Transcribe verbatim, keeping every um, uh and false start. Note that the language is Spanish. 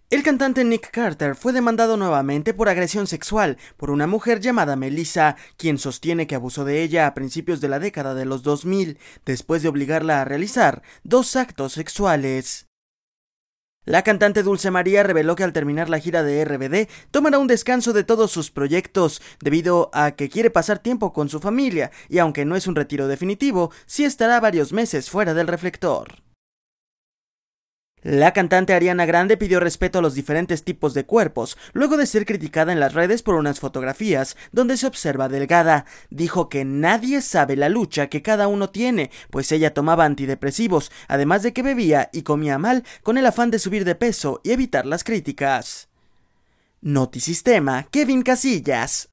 El cantante Nick Carter fue demandado nuevamente por agresión sexual por una mujer llamada Melissa, quien sostiene que abusó de ella a principios de la década de los dos mil, después de obligarla a realizar dos actos sexuales. La cantante Dulce María reveló que al terminar la gira de R B D tomará un descanso de todos sus proyectos, debido a que quiere pasar tiempo con su familia, y aunque no es un retiro definitivo, sí estará varios meses fuera del reflector. La cantante Ariana Grande pidió respeto a los diferentes tipos de cuerpos, luego de ser criticada en las redes por unas fotografías donde se observa delgada. Dijo que nadie sabe la lucha que cada uno tiene, pues ella tomaba antidepresivos, además de que bebía y comía mal con el afán de subir de peso y evitar las críticas. Notisistema, Kevin Casillas.